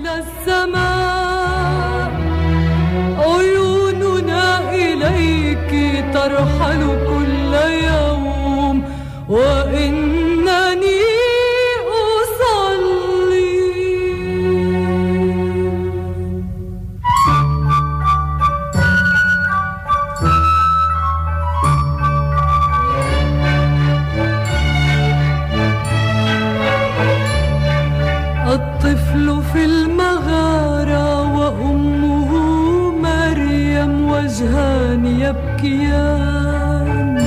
إليك ترحل كل يوم وإنني أصلي الطفل في المغارة وأمه مريم وجهان يبكيان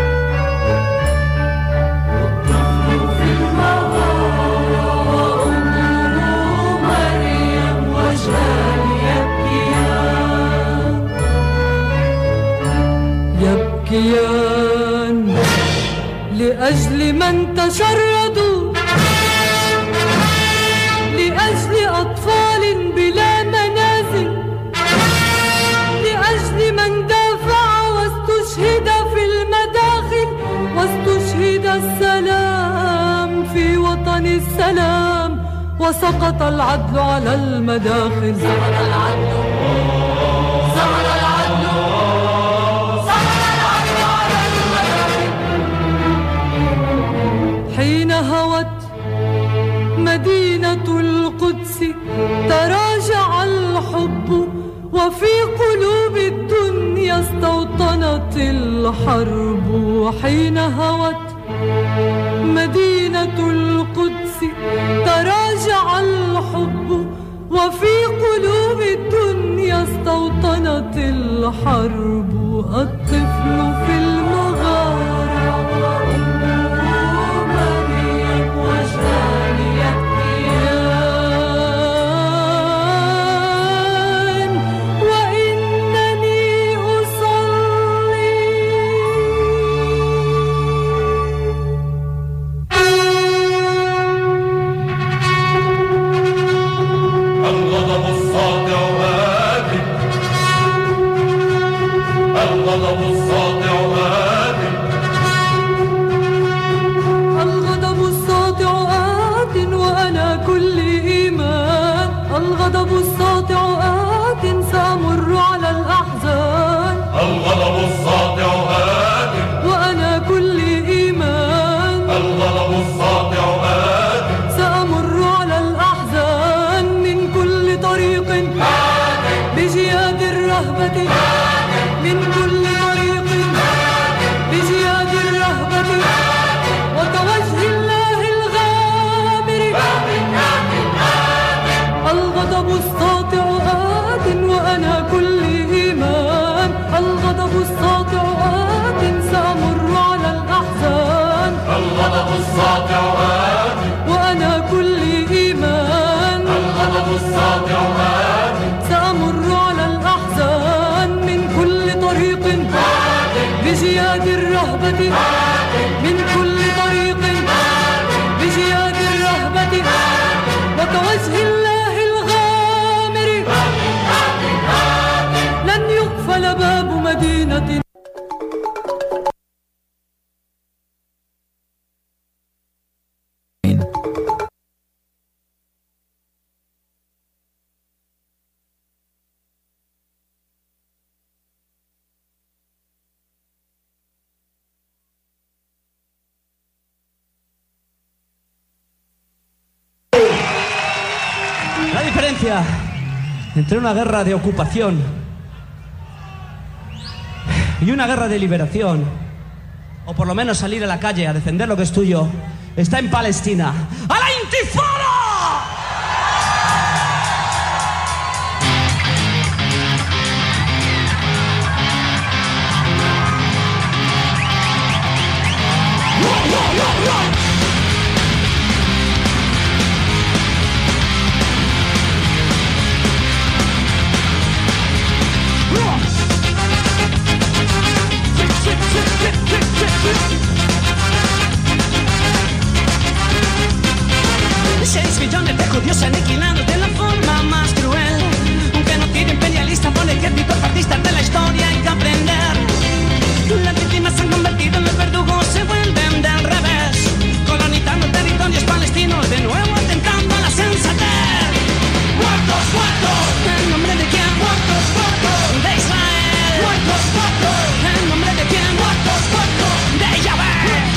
الطفل في المغارة وأمه مريم وجهان يبكيان يبكيان لأجل من تشردوا لأجل أطفال بلا منازل لأجل من دافع واستشهد في المداخل واستشهد السلام في وطن السلام وسقط العدل على المداخل سقط العدل سقط العدل سقط العدل على المداخل حين هوت مدينة القدس تراجع الحب وفي قلوب الدنيا استوطنت الحرب حين هوت مدينة القدس تراجع الحب وفي قلوب الدنيا استوطنت الحرب الطفل في المغارة وأمه مريم وجهان يبكيان وإنني أصلي الغضب الساطع آتٍ الغضب الساطع آتٍ الغضب الساطع آتٍ وأنا كل إيمان الغضب الساطع آتٍ سأمر على الأحزان الغضب الساطع آتٍ وأنا كل إيمان الغضب الساطع آتٍ سأمر على الأحزان من كل طريق بجياد الرهبة من كل طريق بجياد الرهبة وكوجه الله الغامر الغضب الساطع آتٍ وأنا كل إيمان الغضب الساطع آتٍ سأمر على الأحزان الغضب الساطع آتٍ وأنا كل إيمان سأمر على الأحزان من كل طريق بجياد الرهبة من كل طريق بجياد الرهبة وكوجه الله الغامر لن يقفل باب مدينة. La diferencia entre una guerra de ocupación y una guerra de liberación, o por lo menos salir a la calle a defender lo que es tuyo, está en Palestina. ¡A la intifada! Seis millones de judíos aniquilados de la forma más cruel. Un genocidio imperialista por ejércitos fascistas de la historia hay que aprender. Las víctimas se han convertido en los verdugos, se vuelven del revés, colonizando territorios palestinos, de nuevo atentando a la sensatez. ¡Muertos, muertos! ¿En nombre de quién? ¡Muertos, muertos! ¡De Israel! ¡Muertos, muertos! ¿En nombre de quién? ¡Muertos, muertos! ¡De Yahvé!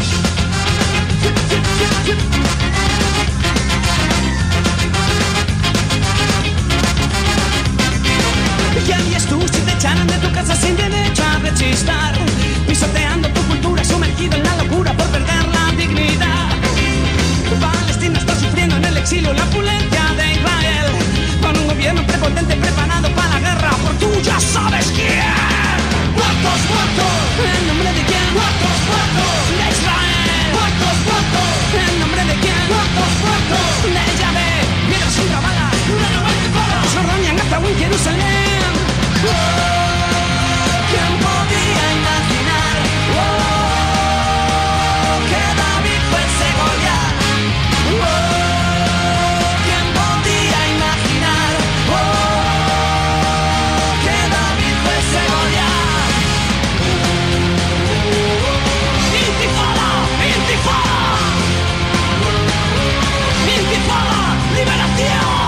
¿Qué harías tú si te echaran de tu casa sin derecho a rechistar? Pisoteando tu cultura, sumergido en la locura por perder la dignidad. Palestina está sufriendo en el exilio la opulencia de Israel, con un gobierno prepotente preparado para la guerra por tú ya sabes quién. ¡Muertos, muertos! ¿En nombre de quién? ¡Muertos, muertos! ¡De Israel! ¡Muertos, muertos! ¿En nombre de quién? ¡Muertos, muertos! ¡De Yahvé! ¡Mientras contra balas! ¡Jordania, Gaza, en Jerusalén! Oh, ¿quién podía imaginar? Oh, que David fuese Goliat. Oh, ¿quién podía imaginar? Oh, que David fuese Goliat. Intifada, intifada, intifada, liberación.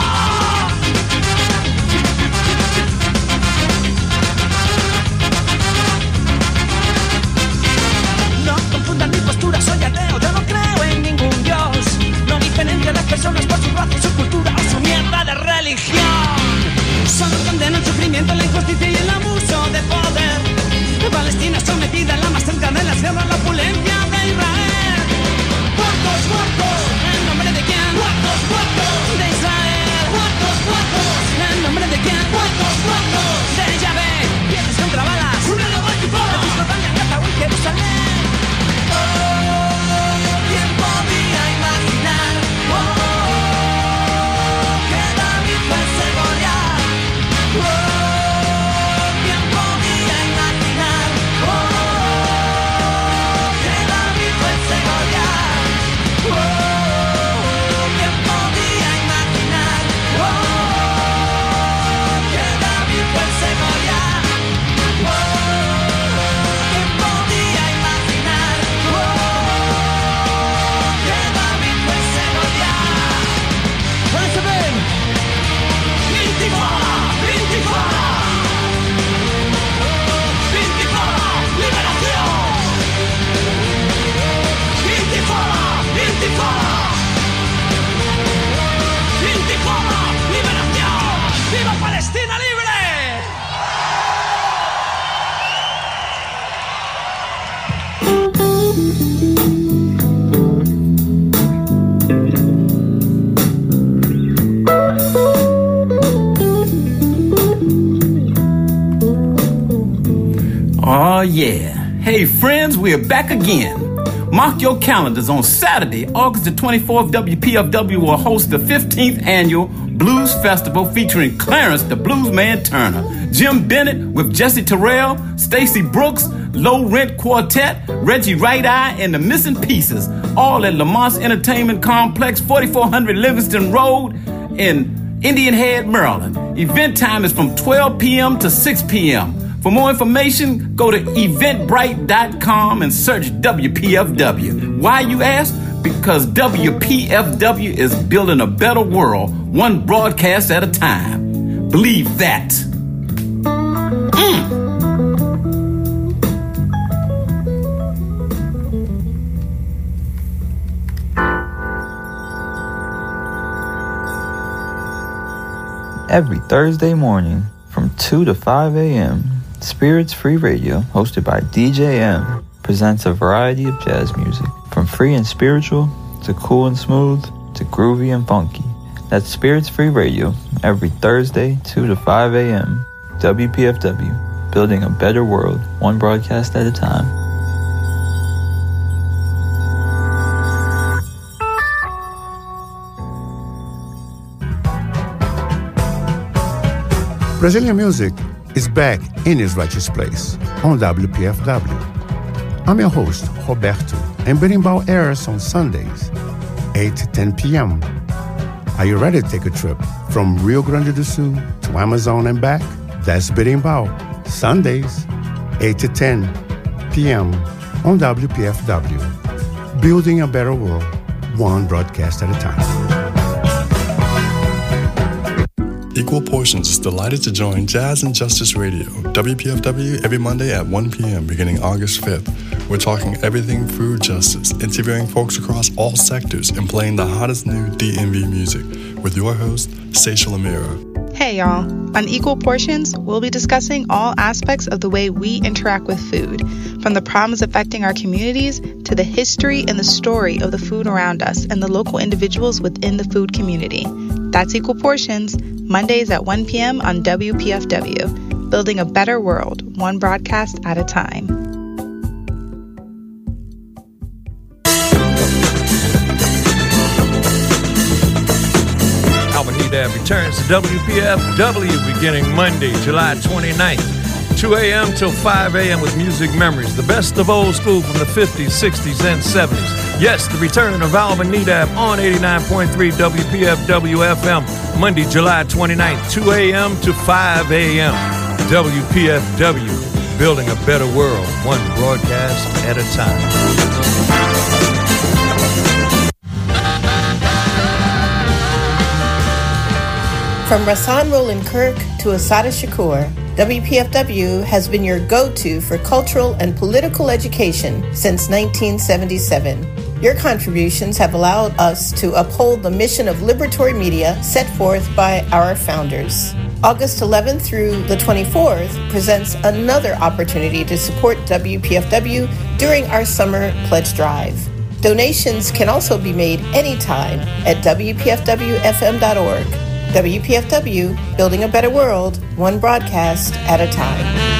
Soy ateo, yo no creo en ningún dios. No diferencio a las personas por su raza, su cultura o su mierda de religión. Solo condeno el sufrimiento, la injusticia y el abuso de poder. Palestina sometida en la más cerca de las guerras, la opulencia de Israel. ¡Muertos, muertos! ¿En nombre de quién? ¡Muertos, muertos! De Israel. ¡Muertos, muertos! ¿En nombre de quién? ¡Muertos, muertos! De Yahvé. Piedras contra balas. ¡Una nueva equipada! De Jordania, Gaza o Jerusalén. ¿Quién podía imaginar? Oh, que David fuese Goliat. Oh, ¿quién podía imaginar? Oh, que David fuese Goliat. Oh, ¿quién podía imaginar? Oh, que David fuese Goliat. Oh, ¿quién podía imaginar? Intifada, intifada, intifada, liberación. Intifada, intifada, intifada, liberación. ¡Viva Palestina libre! Oh, yeah. Hey, friends, we're back again. Mark your calendars on Saturday, August the twenty-fourth, W P F W will host the fifteenth annual Blues Festival featuring Clarence the Bluesman Turner, Jim Bennett with Jesse Terrell, Stacey Brooks, Low Rent Quartet, Reggie Right Eye, and the Missing Pieces, all at Lamont's Entertainment Complex, forty-four hundred Livingston Road in Indian Head, Maryland. Event time is from twelve p.m. to six p.m. For more information, go to eventbrite dot com and search W P F W. Why, you ask? Because W P F W is building a better world, one broadcast at a time. Believe that. Mm. Every Thursday morning from two to five a.m., Spirits Free Radio, hosted by D J M, presents a variety of jazz music, from free and spiritual to cool and smooth to groovy and funky. That's Spirits Free Radio, every Thursday, two to five a.m., W P F W, building a better world, one broadcast at a time. Brazilian music is back in its righteous place on W P F W. I'm your host, Roberto, and Berimbau airs on Sundays, eight to ten p.m. Are you ready to take a trip from Rio Grande do Sul to Amazon and back? That's Berimbau, Sundays, eight to ten p.m. on W P F W. Building a better world, one broadcast at a time. Equal Portions is delighted to join Jazz and Justice Radio, W P F W, every Monday at one p.m. beginning August fifth. We're talking everything food justice, interviewing folks across all sectors, and playing the hottest new D M V music with your host, Seychelle Amira. Hey y'all, on Equal Portions, we'll be discussing all aspects of the way we interact with food, from the problems affecting our communities to the history and the story of the food around us and the local individuals within the food community. That's Equal Portions, Mondays at one p.m. on W P F W, building a better world, one broadcast at a time. Albert Nedab returns to W P F W beginning Monday, July twenty-ninth, two a.m. till five a.m. with Music Memories, the best of old school from the fifties, sixties, and seventies. Yes, the return of Albert Nedab on eighty-nine point three W P F W F M, Monday, July twenty-ninth, two a.m. to five a.m. W P F W, building a better world, one broadcast at a time. From Rahsaan Roland Kirk to Assata Shakur, W P F W has been your go-to for cultural and political education since nineteen seventy-seven. Your contributions have allowed us to uphold the mission of liberatory media set forth by our founders. August eleventh through the twenty-fourth presents another opportunity to support W P F W during our summer pledge drive. Donations can also be made anytime at W P F W F M dot org. W P F W, building a better world, one broadcast at a time.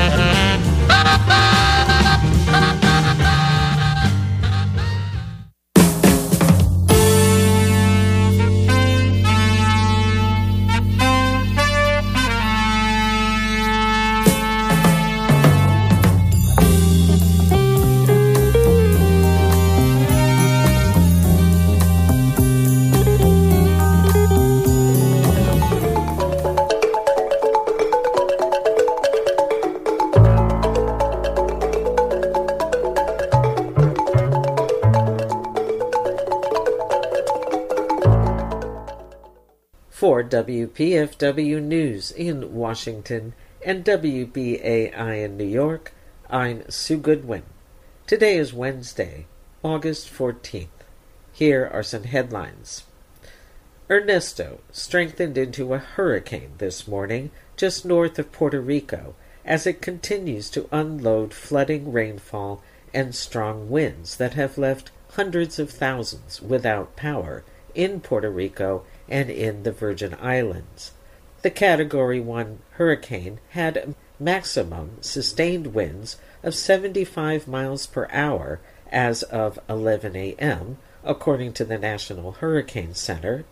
For W P F W News in Washington and W B A I in New York, I'm Sue Goodwin. Today is Wednesday, August fourteenth. Here are some headlines. Ernesto strengthened into a hurricane this morning just north of Puerto Rico as it continues to unload flooding rainfall and strong winds that have left hundreds of thousands without power in Puerto Rico and in the Virgin Islands. The Category one hurricane had maximum sustained winds of seventy-five miles per hour as of eleven a.m., according to the National Hurricane Center,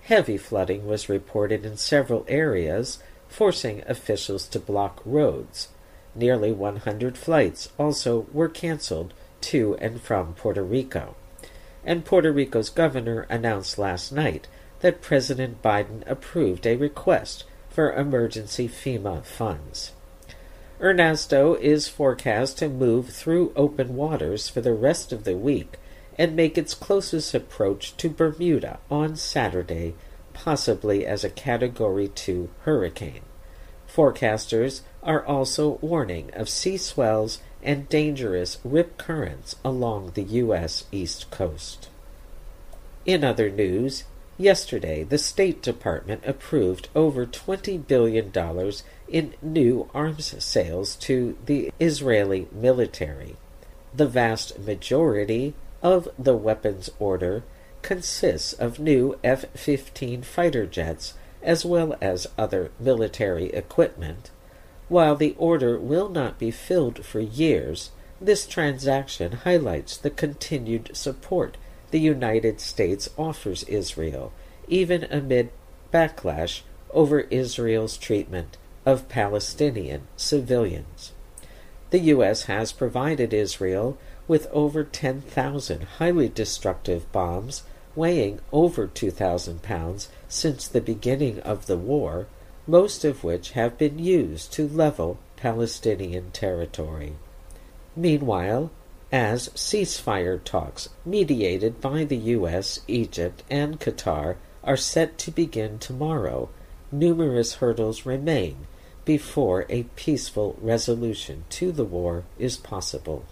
Heavy flooding was reported in several areas, forcing officials to block roads. Nearly one hundred flights also were canceled to and from Puerto Rico. And Puerto Rico's governor announced last night that President Biden approved a request for emergency FEMA funds. Ernesto is forecast to move through open waters for the rest of the week and make its closest approach to Bermuda on Saturday, possibly as a Category two hurricane. Forecasters are also warning of sea swells and dangerous rip currents along the U S East Coast. In other news, yesterday the State Department approved over twenty billion dollars in new arms sales to the Israeli military. The vast majority of the weapons order consists of new F fifteen fighter jets as well as other military equipment. While the order will not be filled for years, this transaction highlights the continued support the United States offers Israel, even amid backlash over Israel's treatment of Palestinian civilians. The U S has provided Israel with over ten thousand highly destructive bombs weighing over two thousand pounds since the beginning of the war, most of which have been used to level Palestinian territory. Meanwhile, as ceasefire talks mediated by the U S, Egypt, and Qatar are set to begin tomorrow, numerous hurdles remain before a peaceful resolution to the war is possible.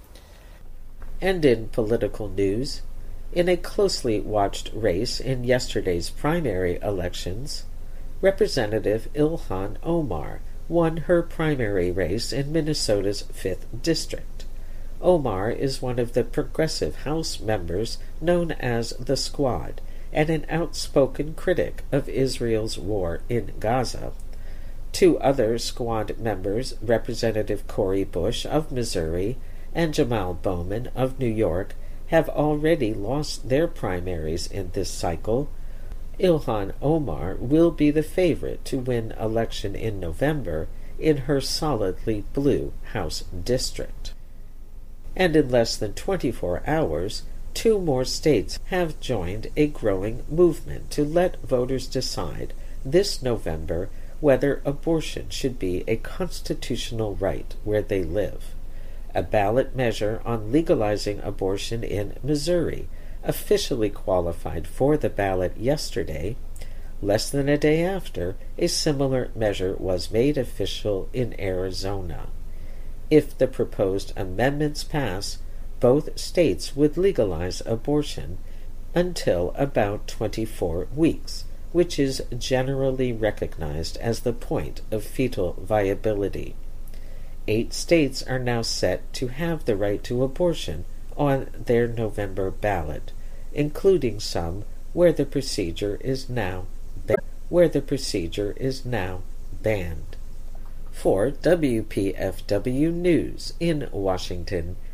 And in political news, in a closely watched race in yesterday's primary elections, Representative Ilhan Omar won her primary race in Minnesota's fifth District. Omar is one of the progressive House members known as the Squad and an outspoken critic of Israel's war in Gaza. Two other Squad members, Representative Cori Bush of Missouri and Jamal Bowman of New York, have already lost their primaries in this cycle. Ilhan Omar will be the favorite to win election in November in her solidly blue House district. And in less than twenty-four hours, two more states have joined a growing movement to let voters decide this November whether abortion should be a constitutional right where they live. A ballot measure on legalizing abortion in Missouri officially qualified for the ballot yesterday. Less than a day after, a similar measure was made official in Arizona. If the proposed amendments pass, both states would legalize abortion until about twenty-four weeks, which is generally recognized as the point of fetal viability. Eight states are now set to have the right to abortion on their November ballot, including some where the procedure is now ba- where the procedure is now banned. For W P F W News in Washington,